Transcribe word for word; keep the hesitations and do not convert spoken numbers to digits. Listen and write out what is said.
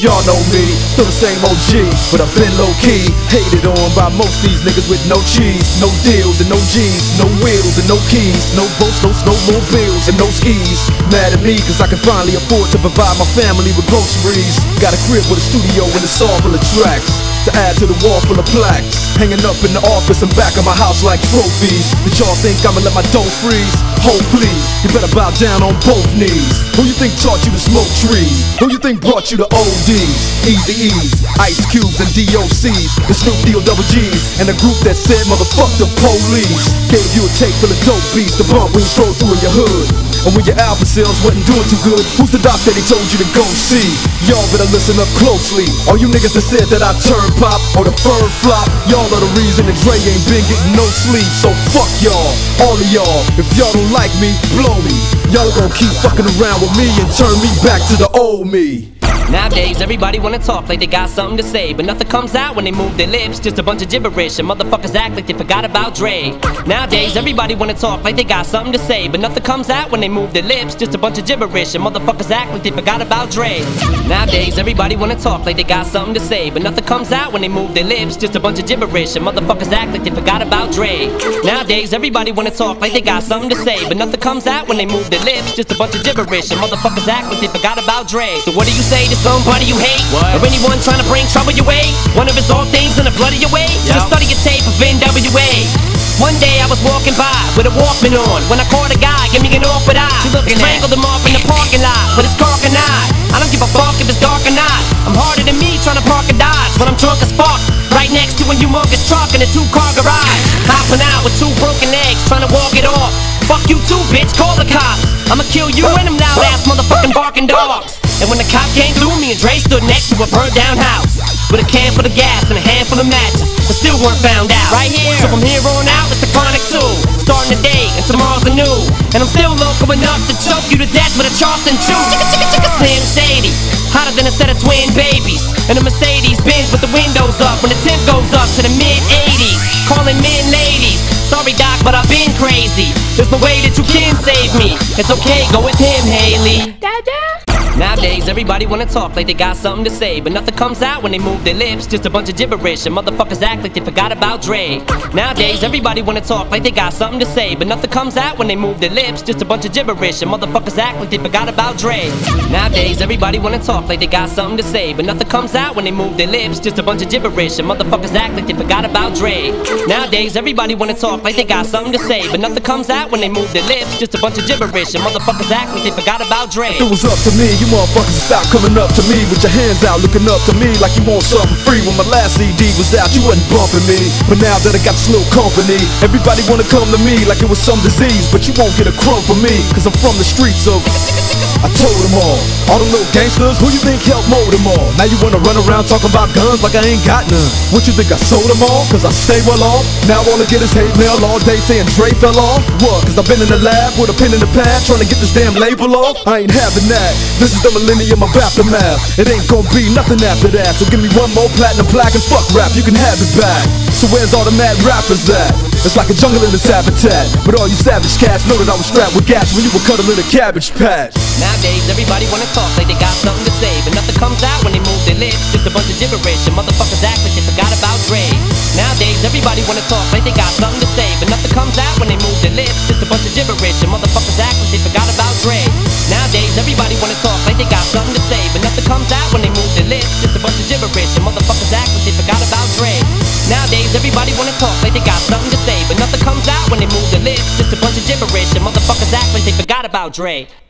y'all know me, still the same O G, but I've been low-key, hated on by most these niggas with no cheese, no deals and no G's, no wheels and no keys, no boats, no snowmobiles and no skis. Mad at me cause I can finally afford to provide my family with groceries. Got a crib with a studio and a song full of tracks to add to the wall full of plaques, hanging up in the office and back of my house like trophies. Did y'all think I'ma let my dough freeze? Hold please, you better bow down on both knees. Who you think taught you to smoke trees? Who you think brought you to O Ds? Eazy-E's, Ice Cubes and D O C's, the Snoop D O double G's, and a group that said motherfuck the police. Gave you a tape full of dope beats to bump when you stroll through in your hood. And when your album sales wasn't doing too good, who's the doc that he told you to go see? Y'all better listen up closely. All you niggas that said that I turn pop or the firm flop, y'all are the reason that Dre ain't been getting no sleep. So fuck y'all, all of y'all. If y'all don't like me, blow me. Y'all gon' keep fucking around with me and turn me back to the old me. Nowadays, everybody wanna talk like they got something to say, but nothing comes out when they move their lips, just a bunch of gibberish, and motherfuckers act like they forgot about Dre. Nowadays, everybody wanna talk like they got something to say, but nothing comes out when they move their lips, just a bunch of gibberish, and motherfuckers act like they forgot about Dre. Nowadays, everybody wanna talk like they got something to say, but nothing comes out when they move their lips, just a bunch of gibberish, and motherfuckers act like they forgot about Dre. Nowadays, everybody wanna talk like they got something to say, but nothing comes out when they move their lips, just a bunch of gibberish, and motherfuckers act like they forgot about Dre. So what do you say to somebody you hate? What? Or anyone trying to bring trouble your way? One of his old things in the blood of your way? Yep. Just study your tape of N W A. One day I was walking by with a Walkman on when I caught a guy, give me an awkward eye. Strangled him off in the parking lot with his cork and eye. I don't give a fuck if it's dark or not. I'm harder than me trying to park a Dodge when I'm drunk as fuck, right next to a humongous truck in a two-car garage. Hopping out with two broken legs trying to walk it off. Fuck you too, bitch, call the cops. I'ma kill you and them loud-ass motherfucking barking dogs. And when the cop came through, me and Dre stood next to a burned down house with a can full of gas and a handful of matches, but still weren't found out. Right here. So from here on out, it's the Chronic two, starting today and tomorrow's a new. And I'm still local enough to choke you to death with a Charleston chew. Chicka chicka chicka Slim Shady, hotter than a set of twin babies, and a Mercedes Benz with the windows up when the temp goes up to the mid eighties. Calling men ladies. Sorry doc, but I've been crazy. There's no way that you can save me. It's okay, go with him, Haley. Dada. Nowadays, everybody wanna talk like they got something to say, but nothing comes out when they move their lips, just a bunch of gibberish, and motherfuckers act like they forgot about Dre. Nowadays, everybody wanna talk like they got something to say, but nothing comes out when they move their lips, just a bunch of gibberish, and motherfuckers act like they forgot about Dre. Nowadays, everybody wanna talk like they got something to say, but nothing comes out when they move their lips, just a bunch of gibberish, and motherfuckers act like they forgot about Dre. Nowadays, everybody wanna talk like they got something to say, but nothing comes out when they move their lips, just a bunch of gibberish, and motherfuckers act like they forgot about Dre. If it was up to me, you motherfuckers stop coming up to me with your hands out, looking up to me like you want something free. When my last C D was out, you wasn't bumping me, but now that I got this little company, everybody wanna come to me like it was some disease, but you won't get a crumb from me, cause I'm from the streets of I told them all, all the little gangsters, who you think helped mold them all? Now you wanna run around talking about guns like I ain't got none. What you think, I sold them all? Cause I stay well off. Now all I get is hate mail all day saying Dre fell off. What? Cause I've been in the lab with a pen in the pad trying to get this damn label off. I ain't having that. This is the millennium of aftermath. It ain't gonna be nothing after that. So give me one more platinum plaque and fuck rap, you can have it back. So where's all the mad rappers at? It's like a jungle in its habitat, but all you savage cats know that I was strapped with gas when you were cuddling a cabbage patch. Nowadays, everybody wanna talk like they got something to say, but nothing comes out when they move their lips, just a bunch of gibberish, and motherfuckers act like they forgot about Dre. Nowadays, everybody wanna talk like they got something to say, but nothing comes out when they move their lips, just a bunch of gibberish, and motherfuckers act like they forgot about Dre. Nowadays, everybody wanna talk like they got something to say, but nothing comes out when they move their lips, just a bunch of gibberish, and motherfuckers act like they forgot about Dre. Nowadays, everybody wanna talk like they got something to say, but nothing comes out when they move their lips, just a bunch of gibberish, and motherfuckers act like they forgot about Dre.